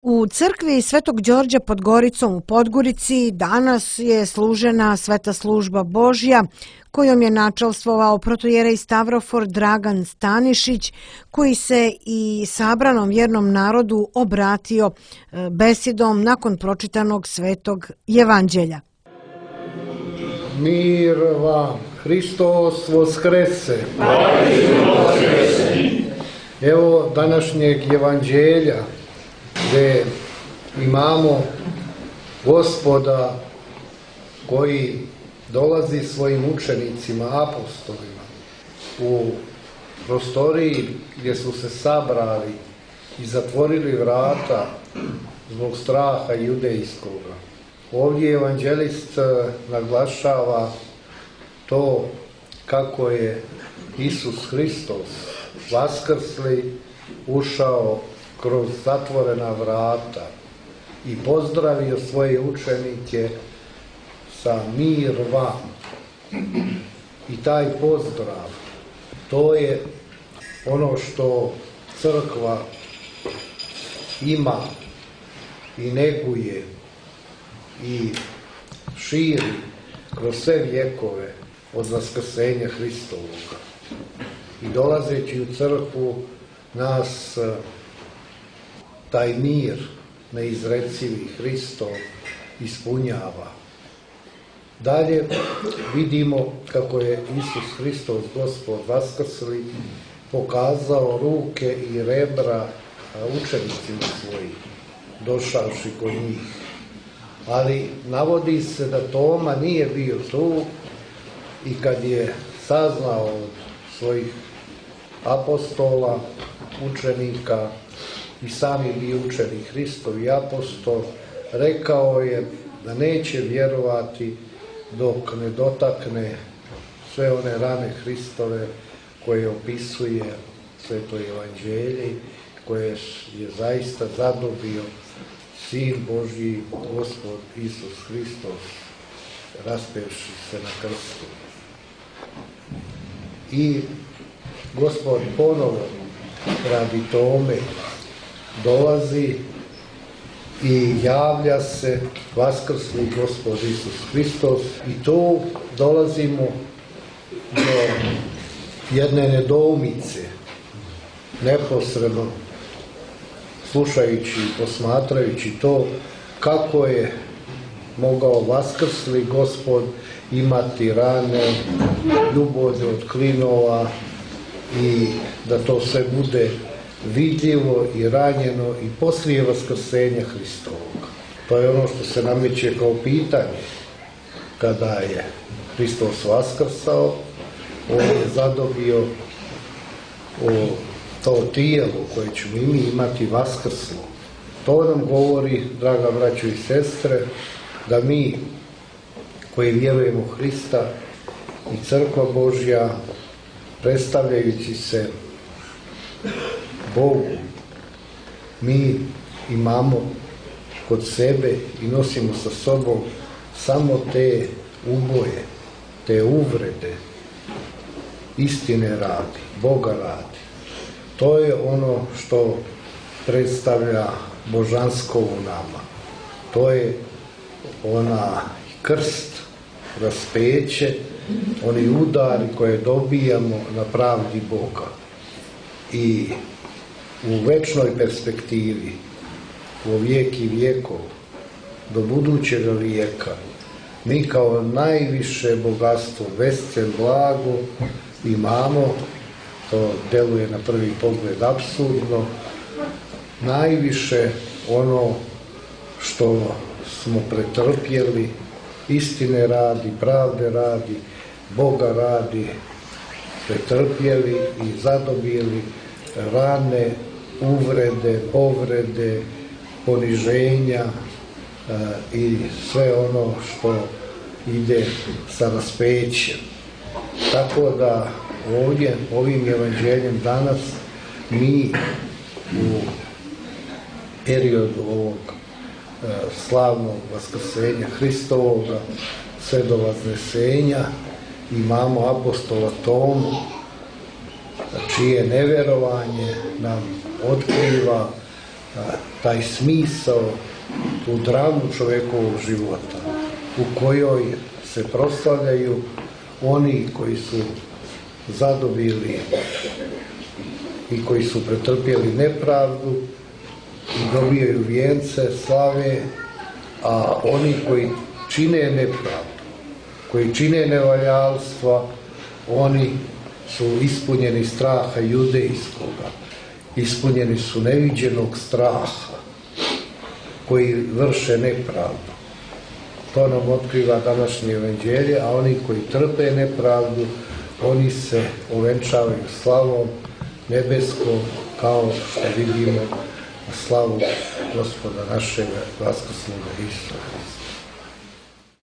U crkvi Svetog Đorđa pod Goricom u Podgorici danas je služena sveta služba Božja kojom je načelstvovao protojerej Stavrofor Dragan Stanišić, koji se i sabranom vjernom narodu obratio besedom nakon pročitanog Svetog Evanđelja. Mir vam, Hristos Voskrese. Evo današnjeg Evanđelja gdje imamo Gospoda koji dolazi svojim učenicima, apostolima u prostoriji gdje su se sabrali i zatvorili vrata zbog straha judejskoga. Ovdje evanđelist naglašava to kako je Isus Hristos vaskrsli ušao kroz zatvorena vrata i pozdravio svoje učenike sa mir vam. I taj pozdrav, to je ono što crkva ima i neguje i širi kroz sve vjekove od vaskrsenja Hristovoga. I dolazeći u crkvu nas taj mir neizrecivi Hristov ispunjava. Dalje vidimo kako je Isus Hristos Gospod vaskrsli pokazao ruke i rebra učenicima svojim, došavši kod njih. Ali navodi se da Toma nije bio tu i kad je saznao od svojih apostola, učenika i sam je bio učenik Hristov i apostol, rekao je da neće vjerovati dok ne dotakne sve one rane Hristove koje opisuje Sveto Evanđelje, koje je zaista zadobio Sin Božji, Gospod Isus Hristos, raspevši se na krstu. I Gospod ponovo radi Tome dolazi i javlja se vaskrsli Gospod Isus Hristos i tu dolazimo do jedne nedoumice, neposredno slušajući i posmatrajući to kako je mogao vaskrsli Gospod imati rane, ljubode od klinova i da to sve bude vidljivo i ranjeno i poslije vaskrsenja Hristovog. To je ono što se nameće kao pitanje. Kada je Hristos vaskrsao, on je zadobio to tijelo koje ćemo i mi imati vaskrslo. To nam govori, draga braćo i sestre, da mi koji vjerujemo u Hrista i Crkva Božja, predstavljajući se Bogu, mi imamo kod sebe i nosimo sa sobom samo te uboje, te uvrede, istine radi, Boga radi. To je ono što predstavlja božansko u nama. To je ona krst, raspeće, oni udari koje dobijamo na pravdi Boga. I u večnoj perspektivi, u vijek i vijekov, do budućeg vijeka, mi kao najviše bogatstvo, vescen, blago imamo, to deluje na prvi pogled apsurdno, najviše ono što smo pretrpjeli, istine radi, pravde radi, Boga radi, pretrpjeli i zadobili rane, uvrede, povrede, poniženja i sve ono što ide sa raspećem. Tako da ovdje, ovim evanđeljem danas, mi u periodu ovog slavnog vaskrsenja Hristovoga sve do vaznesenja imamo apostola Tomu, čije nevjerovanje nam otkriva taj smisao, tu dramu čovjekovog života u kojoj se proslavljaju oni koji su zadobili i koji su pretrpjeli nepravdu i dobijaju vijence slave, a oni koji čine nepravdu, koji čine nevaljalstva, oni su ispunjeni straha judejskoga, ispunjeni su neviđenog straha, koji vrše nepravdu. To nam otkriva današnje evanđelje, a oni koji trpe nepravdu, oni se ovenčavaju slavom nebeskom, kao što vidimo slavu Gospoda našega vaskrsloga Isusa Hrista.